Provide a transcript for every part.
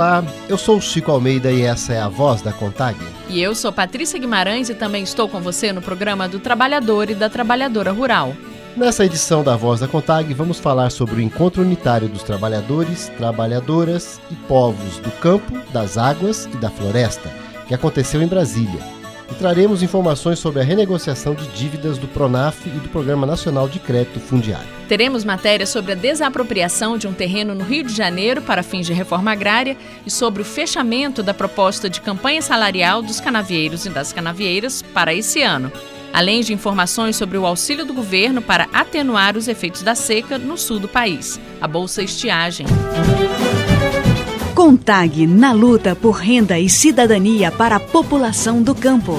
Olá, eu sou o Chico Almeida e essa é a Voz da CONTAG. E eu sou Patrícia Guimarães e também estou com você no programa do Trabalhador e da Trabalhadora Rural. Nessa edição da Voz da CONTAG, vamos falar sobre o Encontro Unitário dos Trabalhadores, Trabalhadoras e Povos do Campo, das Águas e da Floresta, que aconteceu em Brasília. E traremos informações sobre a renegociação de dívidas do PRONAF e do Programa Nacional de Crédito Fundiário. Teremos matérias sobre a desapropriação de um terreno no Rio de Janeiro para fins de reforma agrária e sobre o fechamento da proposta de campanha salarial dos canavieiros e das canavieiras para esse ano. Além de informações sobre o auxílio do governo para atenuar os efeitos da seca no sul do país, a Bolsa Estiagem. CONTAG na luta por renda e cidadania para a população do campo.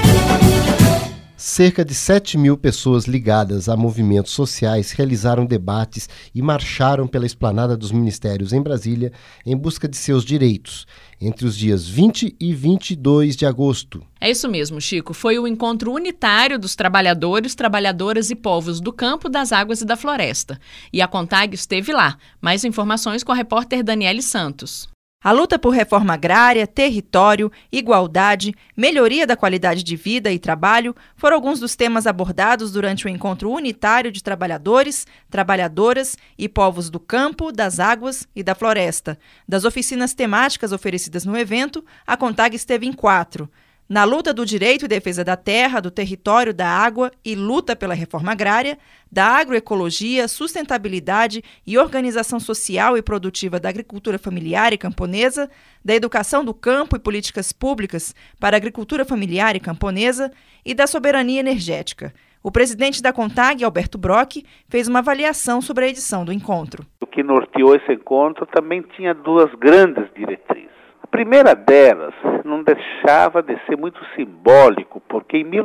Cerca de 7 mil pessoas ligadas a movimentos sociais realizaram debates e marcharam pela esplanada dos ministérios em Brasília em busca de seus direitos, entre os dias 20 e 22 de agosto. É isso mesmo, Chico. Foi o encontro unitário dos trabalhadores, trabalhadoras e povos do campo, das águas e da floresta. E a CONTAG esteve lá. Mais informações com a repórter Daniele Santos. A luta por reforma agrária, território, igualdade, melhoria da qualidade de vida e trabalho foram alguns dos temas abordados durante o encontro unitário de trabalhadores, trabalhadoras e povos do campo, das águas e da floresta. Das oficinas temáticas oferecidas no evento, a CONTAG esteve em 4. Na luta do direito e defesa da terra, do território, da água e luta pela reforma agrária, da agroecologia, sustentabilidade e organização social e produtiva da agricultura familiar e camponesa, da educação do campo e políticas públicas para a agricultura familiar e camponesa e da soberania energética. O presidente da CONTAG, Alberto Brock, fez uma avaliação sobre a edição do encontro. O que norteou esse encontro também tinha 2 grandes diretrizes. A primeira delas não deixava de ser muito simbólico, porque em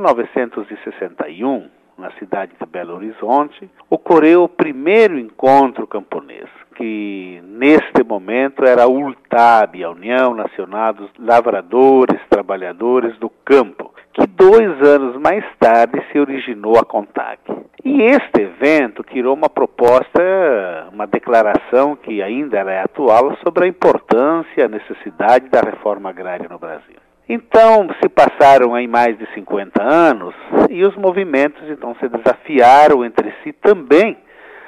1961, na cidade de Belo Horizonte, ocorreu o primeiro encontro camponês, que neste momento era a ULTAB, a União Nacional dos Lavradores Trabalhadores do Campo, que 2 anos mais tarde se originou a CONTAG. E este evento tirou uma proposta, uma declaração que ainda é atual sobre a importância e a necessidade da reforma agrária no Brasil. Então, se passaram aí mais de 50 anos e os movimentos então se desafiaram entre si também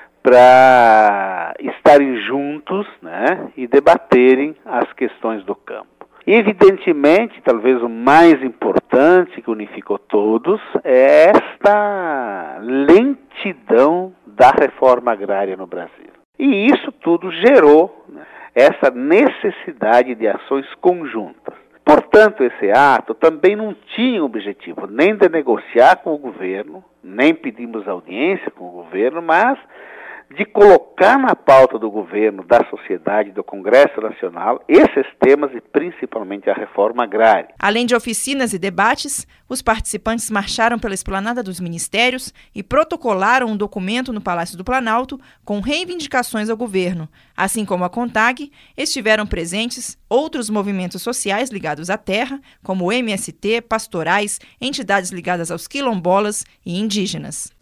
para estarem juntos, né, e debaterem as questões do campo. E, evidentemente, talvez o mais importante que unificou todos é esta lentidão da reforma agrária no Brasil. E isso tudo gerou, né, essa necessidade de ações conjuntas. Portanto, esse ato também não tinha objetivo nem de negociar com o governo, nem pedimos audiência com o governo, mas de colocar na pauta do governo, da sociedade, do Congresso Nacional, esses temas e principalmente a reforma agrária. Além de oficinas e debates, os participantes marcharam pela esplanada dos ministérios e protocolaram um documento no Palácio do Planalto com reivindicações ao governo. Assim como a CONTAG, estiveram presentes outros movimentos sociais ligados à terra, como o MST, pastorais, entidades ligadas aos quilombolas e indígenas.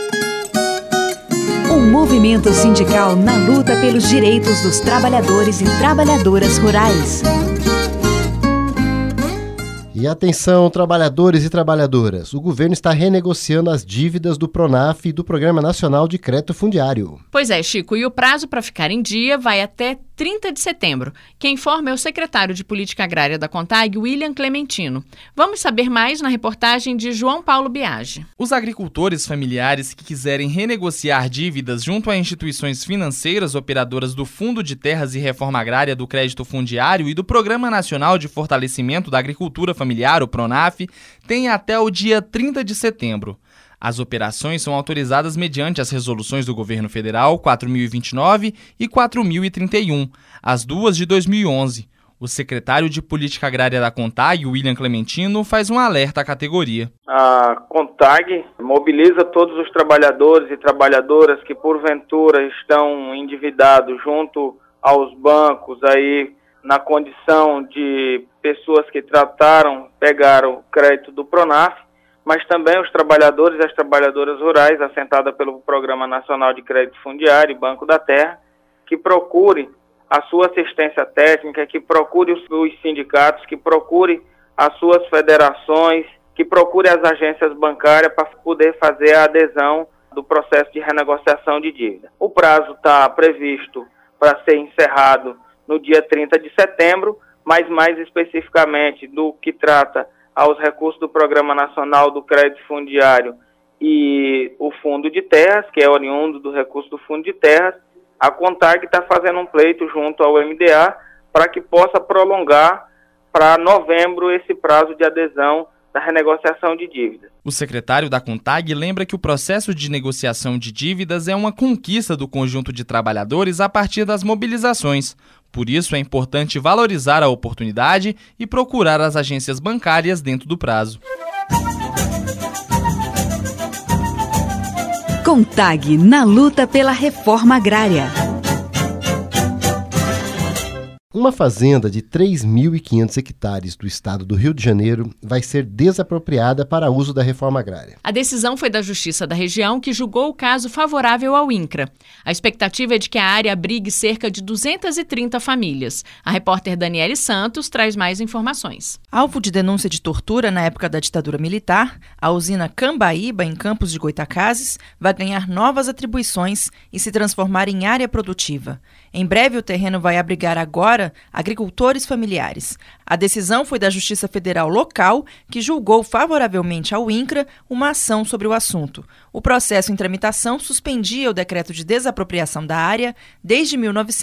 Um movimento sindical na luta pelos direitos dos trabalhadores e trabalhadoras rurais. E atenção, trabalhadores e trabalhadoras, o governo está renegociando as dívidas do PRONAF e do Programa Nacional de Crédito Fundiário. Pois é, Chico, e o prazo para ficar em dia vai até 30 de setembro. Quem informa é o secretário de Política Agrária da CONTAG, William Clementino. Vamos saber mais na reportagem de João Paulo Biagi. Os agricultores familiares que quiserem renegociar dívidas junto a instituições financeiras operadoras do Fundo de Terras e Reforma Agrária do Crédito Fundiário e do Programa Nacional de Fortalecimento da Agricultura Familiar, o PRONAF, têm até o dia 30 de setembro. As operações são autorizadas mediante as resoluções do Governo Federal 4.029 e 4.031, as duas de 2011. O secretário de Política Agrária da CONTAG, William Clementino, faz um alerta à categoria. A CONTAG mobiliza todos os trabalhadores e trabalhadoras que porventura estão endividados junto aos bancos aí na condição de pessoas que pegaram crédito do PRONAF, mas também os trabalhadores e as trabalhadoras rurais assentadas pelo Programa Nacional de Crédito Fundiário e Banco da Terra, que procurem a sua assistência técnica, que procure os sindicatos, que procure as suas federações, que procure as agências bancárias para poder fazer a adesão do processo de renegociação de dívida. O prazo está previsto para ser encerrado no dia 30 de setembro, mas mais especificamente do que trata aos recursos do Programa Nacional do Crédito Fundiário e o Fundo de Terras, que é oriundo do recurso do Fundo de Terras, a CONTAG está fazendo um pleito junto ao MDA para que possa prolongar para novembro esse prazo de adesão da renegociação de dívidas. O secretário da CONTAG lembra que o processo de negociação de dívidas é uma conquista do conjunto de trabalhadores a partir das mobilizações. Por isso é importante valorizar a oportunidade e procurar as agências bancárias dentro do prazo. CONTAG na luta pela reforma agrária. Uma fazenda de 3.500 hectares do estado do Rio de Janeiro vai ser desapropriada para uso da reforma agrária. A decisão foi da Justiça da região, que julgou o caso favorável ao INCRA. A expectativa é de que a área abrigue cerca de 230 famílias. A repórter Daniele Santos traz mais informações. Alvo de denúncia de tortura na época da ditadura militar, a usina Cambaíba, em Campos de Goytacazes, vai ganhar novas atribuições e se transformar em área produtiva. Em breve, o terreno vai abrigar agora agricultores familiares. A decisão foi da Justiça Federal local, que julgou favoravelmente ao INCRA uma ação sobre o assunto. O processo em tramitação suspendia o decreto de desapropriação da área desde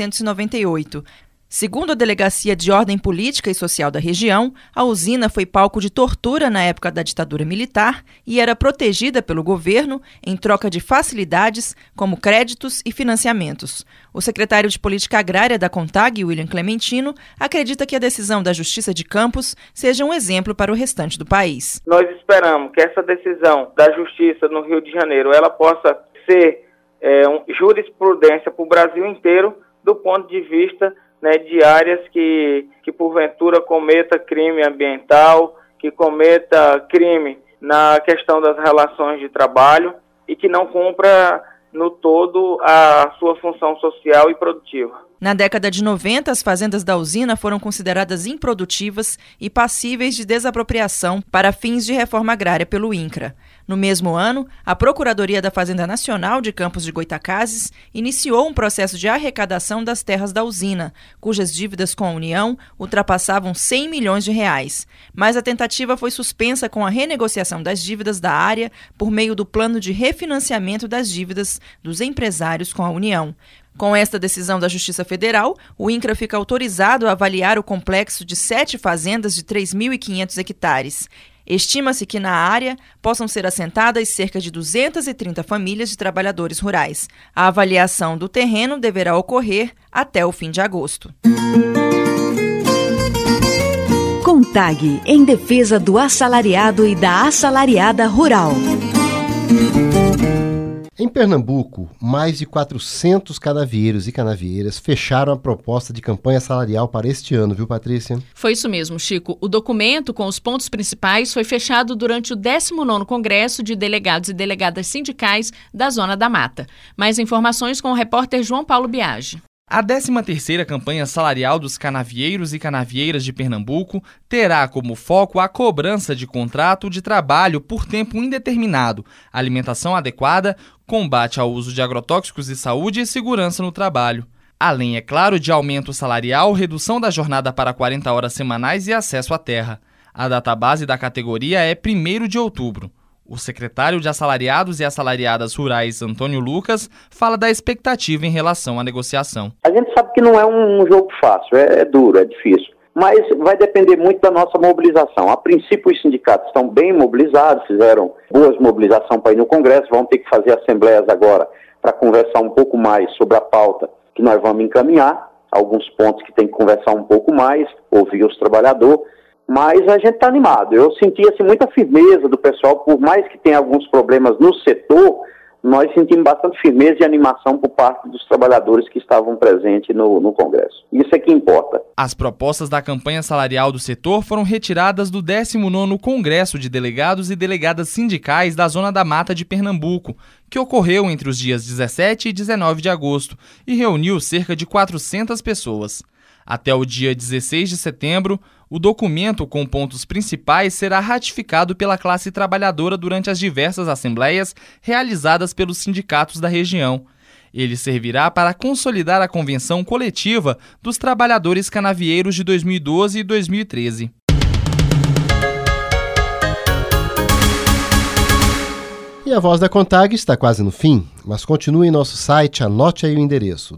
1998. Segundo a Delegacia de Ordem Política e Social da região, a usina foi palco de tortura na época da ditadura militar e era protegida pelo governo em troca de facilidades como créditos e financiamentos. O secretário de Política Agrária da CONTAG, William Clementino, acredita que a decisão da Justiça de Campos seja um exemplo para o restante do país. Nós esperamos que essa decisão da Justiça no Rio de Janeiro ela possa ser jurisprudência para o Brasil inteiro do ponto de vista de áreas que porventura cometa crime ambiental, que cometa crime na questão das relações de trabalho e que não cumpra no todo a sua função social e produtiva. Na década de 90, as fazendas da usina foram consideradas improdutivas e passíveis de desapropriação para fins de reforma agrária pelo INCRA. No mesmo ano, a Procuradoria da Fazenda Nacional de Campos de Goytacazes iniciou um processo de arrecadação das terras da usina, cujas dívidas com a União ultrapassavam 100 milhões de reais. Mas a tentativa foi suspensa com a renegociação das dívidas da área por meio do plano de refinanciamento das dívidas dos empresários com a União. Com esta decisão da Justiça Federal, o INCRA fica autorizado a avaliar o complexo de 7 fazendas de 3.500 hectares. Estima-se que na área possam ser assentadas cerca de 230 famílias de trabalhadores rurais. A avaliação do terreno deverá ocorrer até o fim de agosto. CONTAG, em defesa do assalariado e da assalariada rural. Em Pernambuco, mais de 400 canavieiros e canavieiras fecharam a proposta de campanha salarial para este ano, viu, Patrícia? Foi isso mesmo, Chico. O documento com os pontos principais foi fechado durante o 19º Congresso de Delegados e Delegadas Sindicais da Zona da Mata. Mais informações com o repórter João Paulo Biagi. A 13ª campanha salarial dos canavieiros e canavieiras de Pernambuco terá como foco a cobrança de contrato de trabalho por tempo indeterminado, alimentação adequada, combate ao uso de agrotóxicos e saúde e segurança no trabalho. Além, é claro, de aumento salarial, redução da jornada para 40 horas semanais e acesso à terra. A data base da categoria é 1º de outubro. O secretário de Assalariados e Assalariadas Rurais, Antônio Lucas, fala da expectativa em relação à negociação. A gente sabe que não é um jogo fácil, é duro, é difícil, mas vai depender muito da nossa mobilização. A princípio, os sindicatos estão bem mobilizados, fizeram boas mobilizações para ir no Congresso, vão ter que fazer assembleias agora para conversar um pouco mais sobre a pauta que nós vamos encaminhar, alguns pontos que tem que conversar um pouco mais, ouvir os trabalhadores. Mas a gente está animado. Eu senti muita firmeza do pessoal, por mais que tenha alguns problemas no setor, nós sentimos bastante firmeza e animação por parte dos trabalhadores que estavam presentes no Congresso. Isso é que importa. As propostas da campanha salarial do setor foram retiradas do 19º Congresso de Delegados e Delegadas Sindicais da Zona da Mata de Pernambuco, que ocorreu entre os dias 17 e 19 de agosto e reuniu cerca de 400 pessoas. Até o dia 16 de setembro, o documento com pontos principais será ratificado pela classe trabalhadora durante as diversas assembleias realizadas pelos sindicatos da região. Ele servirá para consolidar a convenção coletiva dos trabalhadores canavieiros de 2012 e 2013. E a Voz da CONTAG está quase no fim, mas continue em nosso site, anote aí o endereço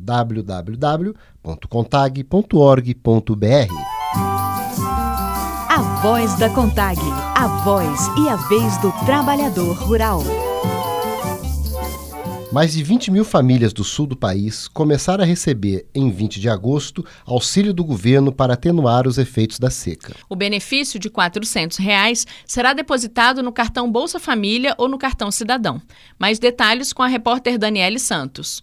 www.contag.org.br. A Voz da CONTAG, a voz e a vez do trabalhador rural. Mais de 20 mil famílias do sul do país começaram a receber, em 20 de agosto, auxílio do governo para atenuar os efeitos da seca. O benefício de R$ 400 será depositado no cartão Bolsa Família ou no cartão Cidadão. Mais detalhes com a repórter Daniele Santos.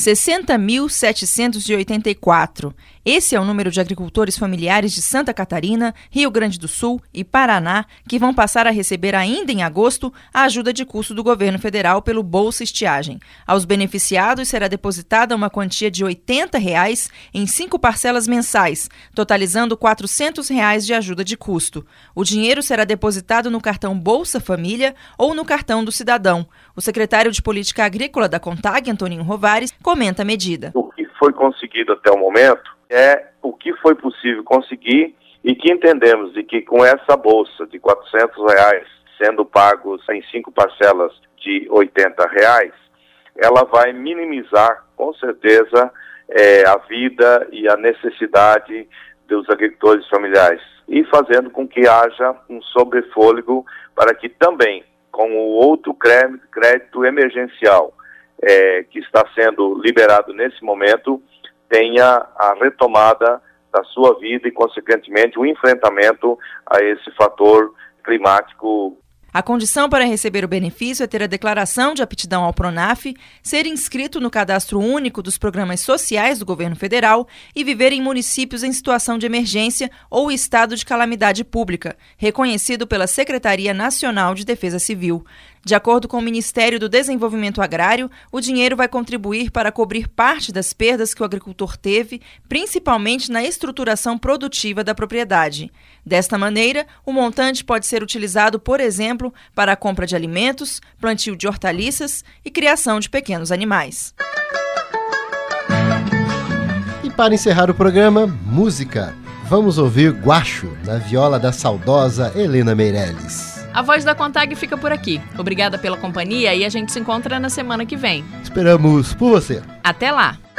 60.784. Esse é o número de agricultores familiares de Santa Catarina, Rio Grande do Sul e Paraná que vão passar a receber ainda em agosto a ajuda de custo do governo federal pelo Bolsa Estiagem. Aos beneficiados será depositada uma quantia de R$ 80 em 5 parcelas mensais, totalizando R$ 400 de ajuda de custo. O dinheiro será depositado no cartão Bolsa Família ou no cartão do Cidadão. O secretário de Política Agrícola da CONTAG, Antoninho Rovares, comenta a medida. O que foi conseguido até o momento é o que foi possível conseguir e que entendemos de que com essa bolsa de R$ 400 sendo pagos em 5 parcelas de R$ 80, ela vai minimizar com certeza a vida e a necessidade dos agricultores familiares e fazendo com que haja um sobrefôlego para que também com o outro crédito emergencial que está sendo liberado nesse momento, tenha a retomada da sua vida e, consequentemente, o enfrentamento a esse fator climático. A condição para receber o benefício é ter a declaração de aptidão ao PRONAF, ser inscrito no Cadastro Único dos Programas Sociais do Governo Federal e viver em municípios em situação de emergência ou estado de calamidade pública, reconhecido pela Secretaria Nacional de Defesa Civil. De acordo com o Ministério do Desenvolvimento Agrário, o dinheiro vai contribuir para cobrir parte das perdas que o agricultor teve, principalmente na estruturação produtiva da propriedade. Desta maneira, o montante pode ser utilizado, por exemplo, para a compra de alimentos, plantio de hortaliças e criação de pequenos animais. E para encerrar o programa, música. Vamos ouvir Guacho, na viola da saudosa Helena Meirelles. A Voz da CONTAG fica por aqui. Obrigada pela companhia e a gente se encontra na semana que vem. Esperamos por você. Até lá!